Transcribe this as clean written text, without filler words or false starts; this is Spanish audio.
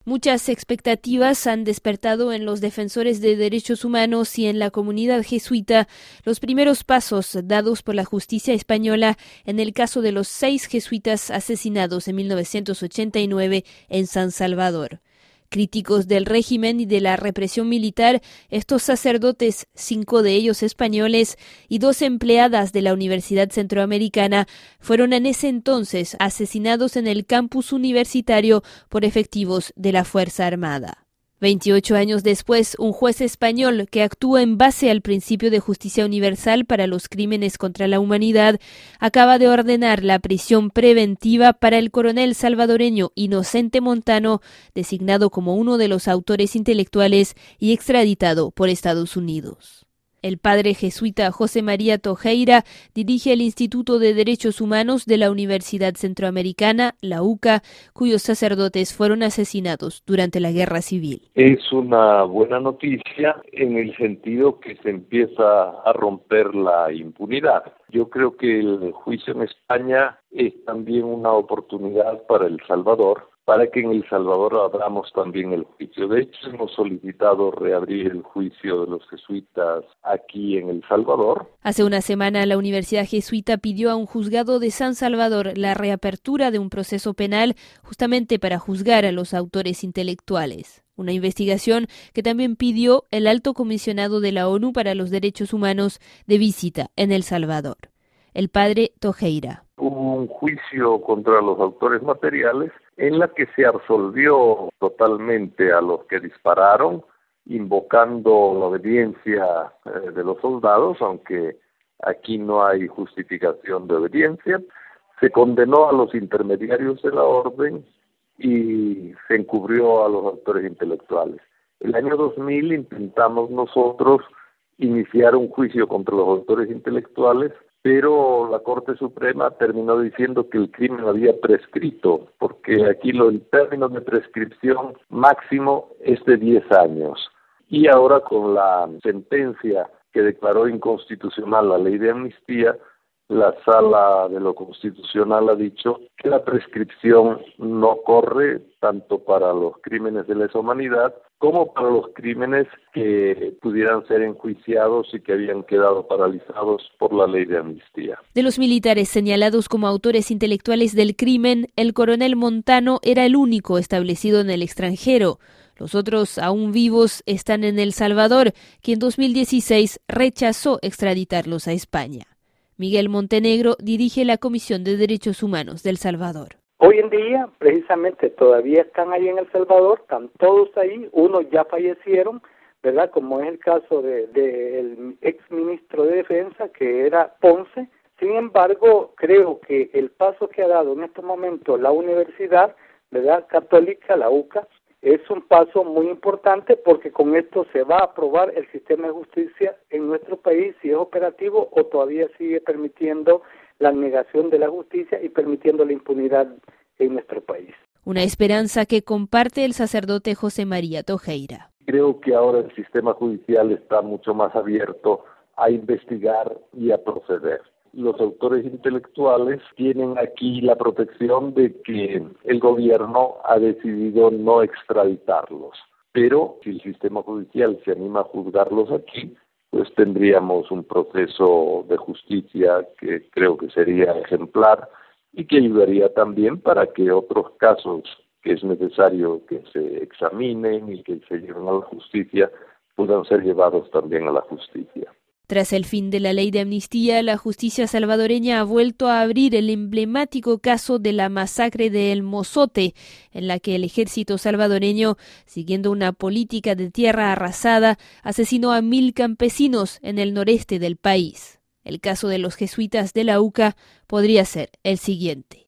Muchas expectativas han despertado en los defensores de derechos humanos y en la comunidad jesuita los primeros pasos dados por la justicia española en el caso de los 6 jesuitas asesinados en 1989 en San Salvador. Críticos del régimen y de la represión militar, estos sacerdotes, 5 de ellos españoles y 2 empleadas de la Universidad Centroamericana, fueron en ese entonces asesinados en el campus universitario por efectivos de la Fuerza Armada. 28 años después, un juez español que actúa en base al principio de justicia universal para los crímenes contra la humanidad acaba de ordenar la prisión preventiva para el coronel salvadoreño Inocente Montano, designado como uno de los autores intelectuales y extraditado por Estados Unidos. El padre jesuita José María Tojeira dirige el Instituto de Derechos Humanos de la Universidad Centroamericana, la UCA, cuyos sacerdotes fueron asesinados durante la Guerra Civil. Es una buena noticia en el sentido que se empieza a romper la impunidad. Yo creo que el juicio en España es también una oportunidad para El Salvador, para que en El Salvador abramos también el juicio. De hecho, hemos solicitado reabrir el juicio de los jesuitas aquí en El Salvador. Hace una semana, la Universidad Jesuita pidió a un juzgado de San Salvador la reapertura de un proceso penal justamente para juzgar a los autores intelectuales. Una investigación que también pidió el Alto Comisionado de la ONU para los Derechos Humanos de visita en El Salvador. El padre Tojeira. Hubo un juicio contra los autores materiales en la que se absolvió totalmente a los que dispararon, invocando la obediencia de los soldados, aunque aquí no hay justificación de obediencia. Se condenó a los intermediarios de la orden y se encubrió a los autores intelectuales. El año 2000 intentamos nosotros iniciar un juicio contra los autores intelectuales, pero la Corte Suprema terminó diciendo que el crimen había prescrito, porque aquí el término de prescripción máximo es de 10 años. Y ahora con la sentencia que declaró inconstitucional la ley de amnistía, la Sala de lo Constitucional ha dicho que la prescripción no corre tanto para los crímenes de lesa humanidad como para los crímenes que pudieran ser enjuiciados y que habían quedado paralizados por la ley de amnistía. De los militares señalados como autores intelectuales del crimen, el coronel Montano era el único establecido en el extranjero. Los otros, aún vivos, están en El Salvador, que en 2016 rechazó extraditarlos a España. Miguel Montenegro dirige la Comisión de Derechos Humanos de El Salvador. Hoy en día, precisamente, todavía están ahí en El Salvador, están todos ahí, unos ya fallecieron, ¿verdad? Como es el caso del exministro de Defensa, que era Ponce. Sin embargo, creo que el paso que ha dado en estos momentos la Universidad, ¿verdad?, Católica, la UCA, es un paso muy importante porque con esto se va a aprobar el sistema de justicia en nuestro país, si es operativo o todavía sigue permitiendo la negación de la justicia y permitiendo la impunidad en nuestro país. Una esperanza que comparte el sacerdote José María Tojeira. Creo que ahora el sistema judicial está mucho más abierto a investigar y a proceder. Los autores intelectuales tienen aquí la protección de que el gobierno ha decidido no extraditarlos, pero si el sistema judicial se anima a juzgarlos aquí, pues tendríamos un proceso de justicia que creo que sería ejemplar y que ayudaría también para que otros casos que es necesario que se examinen y que se lleven a la justicia puedan ser llevados también a la justicia. Tras el fin de la ley de amnistía, la justicia salvadoreña ha vuelto a abrir el emblemático caso de la masacre de El Mozote, en la que el ejército salvadoreño, siguiendo una política de tierra arrasada, asesinó a 1,000 campesinos en el noreste del país. El caso de los jesuitas de la UCA podría ser el siguiente.